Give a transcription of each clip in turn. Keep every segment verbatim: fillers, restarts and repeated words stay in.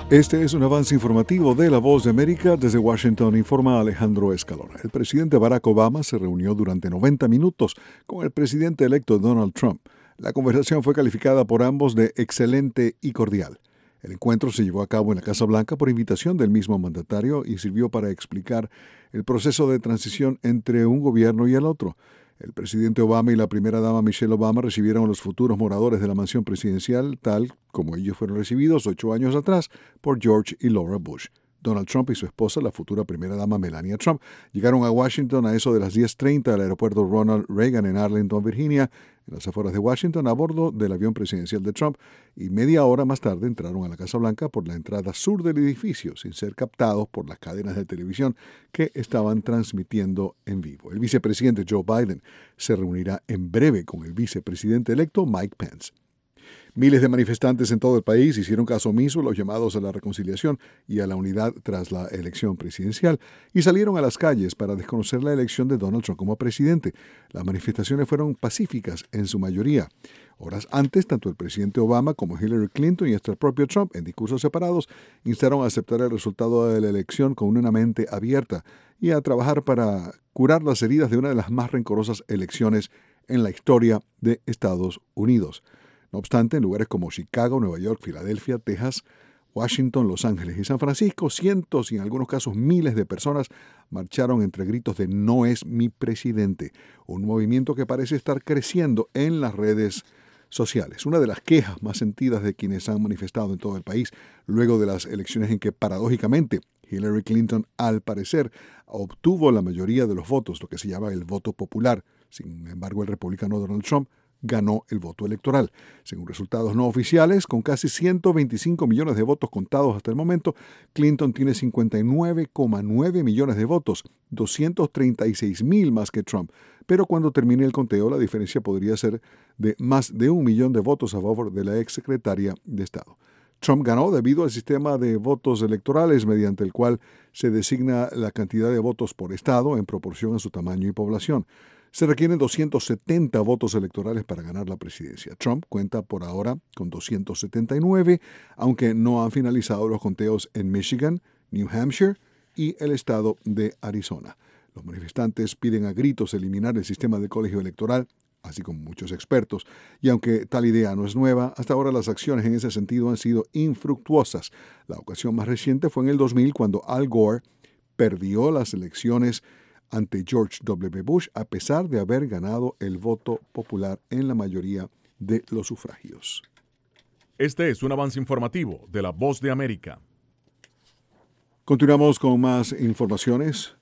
Este es un avance informativo de La Voz de América. Desde Washington informa Alejandro Escalona. El presidente Barack Obama se reunió durante noventa minutos con el presidente electo Donald Trump. La conversación fue calificada por ambos de excelente y cordial. El encuentro se llevó a cabo en la Casa Blanca por invitación del mismo mandatario y sirvió para explicar el proceso de transición entre un gobierno y el otro. El presidente Obama y la primera dama Michelle Obama recibieron a los futuros moradores de la mansión presidencial, tal como ellos fueron recibidos ocho años atrás por George y Laura Bush. Donald Trump y su esposa, la futura primera dama Melania Trump, llegaron a Washington a eso de las diez treinta al aeropuerto Ronald Reagan en Arlington, Virginia, en las afueras de Washington, a bordo del avión presidencial de Trump, y media hora más tarde entraron a la Casa Blanca por la entrada sur del edificio, sin ser captados por las cadenas de televisión que estaban transmitiendo en vivo. El vicepresidente Joe Biden se reunirá en breve con el vicepresidente electo Mike Pence. Miles de manifestantes en todo el país hicieron caso omiso a los llamados a la reconciliación y a la unidad tras la elección presidencial y salieron a las calles para desconocer la elección de Donald Trump como presidente. Las manifestaciones fueron pacíficas en su mayoría. Horas antes, tanto el presidente Obama como Hillary Clinton y hasta el propio Trump, en discursos separados, instaron a aceptar el resultado de la elección con una mente abierta y a trabajar para curar las heridas de una de las más rencorosas elecciones en la historia de Estados Unidos. No obstante, en lugares como Chicago, Nueva York, Filadelfia, Texas, Washington, Los Ángeles y San Francisco, cientos y en algunos casos miles de personas marcharon entre gritos de "no es mi presidente", un movimiento que parece estar creciendo en las redes sociales. Una de las quejas más sentidas de quienes han manifestado en todo el país luego de las elecciones en que paradójicamente Hillary Clinton al parecer obtuvo la mayoría de los votos, lo que se llama el voto popular. Sin embargo, el republicano Donald Trump ganó el voto electoral. Según resultados no oficiales, con casi ciento veinticinco millones de votos contados hasta el momento, Clinton tiene cincuenta y nueve coma nueve millones de votos, doscientos treinta y seis mil más que Trump. Pero cuando termine el conteo, la diferencia podría ser de más de un millón de votos a favor de la exsecretaria de Estado. Trump ganó debido al sistema de votos electorales mediante el cual se designa la cantidad de votos por estado en proporción a su tamaño y población. Se requieren doscientos setenta votos electorales para ganar la presidencia. Trump cuenta por ahora con doscientos setenta y nueve, aunque no han finalizado los conteos en Michigan, New Hampshire y el estado de Arizona. Los manifestantes piden a gritos eliminar el sistema de colegio electoral, así como muchos expertos, y aunque tal idea no es nueva, hasta ahora las acciones en ese sentido han sido infructuosas. La ocasión más reciente fue en el dos mil, cuando Al Gore perdió las elecciones ante George W. Bush, a pesar de haber ganado el voto popular en la mayoría de los sufragios. Este es un avance informativo de La Voz de América. Continuamos con más informaciones.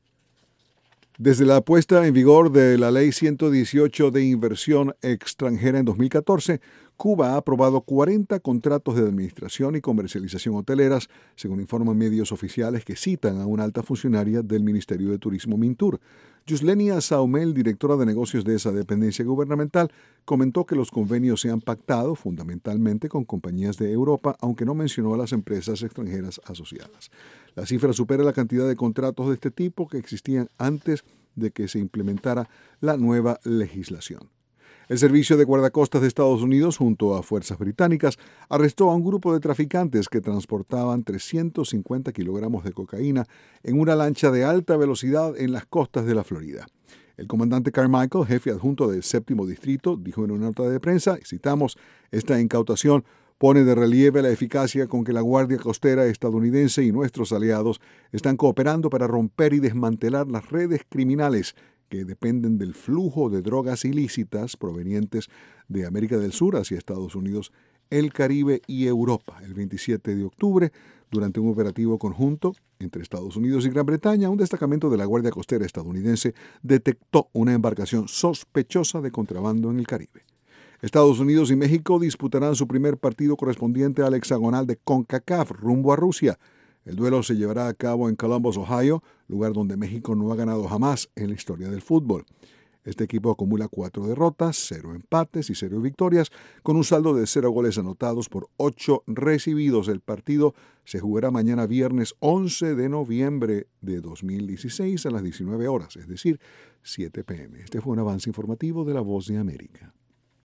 Desde la puesta en vigor de la Ley ciento dieciocho de inversión extranjera en dos mil catorce, Cuba ha aprobado cuarenta contratos de administración y comercialización hoteleras, según informan medios oficiales que citan a una alta funcionaria del Ministerio de Turismo Mintur. Yuslenia Saumel, directora de negocios de esa dependencia gubernamental, comentó que los convenios se han pactado fundamentalmente con compañías de Europa, aunque no mencionó a las empresas extranjeras asociadas. La cifra supera la cantidad de contratos de este tipo que existían antes de que se implementara la nueva legislación. El Servicio de Guardacostas de Estados Unidos, junto a fuerzas británicas, arrestó a un grupo de traficantes que transportaban trescientos cincuenta kilogramos de cocaína en una lancha de alta velocidad en las costas de la Florida. El comandante Carmichael, jefe adjunto del séptimo distrito, dijo en una nota de prensa, y citamos, esta incautación pone de relieve la eficacia con que la Guardia Costera estadounidense y nuestros aliados están cooperando para romper y desmantelar las redes criminales que dependen del flujo de drogas ilícitas provenientes de América del Sur hacia Estados Unidos, el Caribe y Europa. El veintisiete de octubre, durante un operativo conjunto entre Estados Unidos y Gran Bretaña, un destacamento de la Guardia Costera estadounidense detectó una embarcación sospechosa de contrabando en el Caribe. Estados Unidos y México disputarán su primer partido correspondiente al hexagonal de CONCACAF rumbo a Rusia. El duelo se llevará a cabo en Columbus, Ohio, lugar donde México no ha ganado jamás en la historia del fútbol. Este equipo acumula cuatro derrotas, cero empates y cero victorias, con un saldo de cero goles anotados por ocho recibidos. El partido se jugará mañana viernes once de noviembre de dos mil dieciséis a las diecinueve horas, es decir, siete p m Este fue un avance informativo de La Voz de América.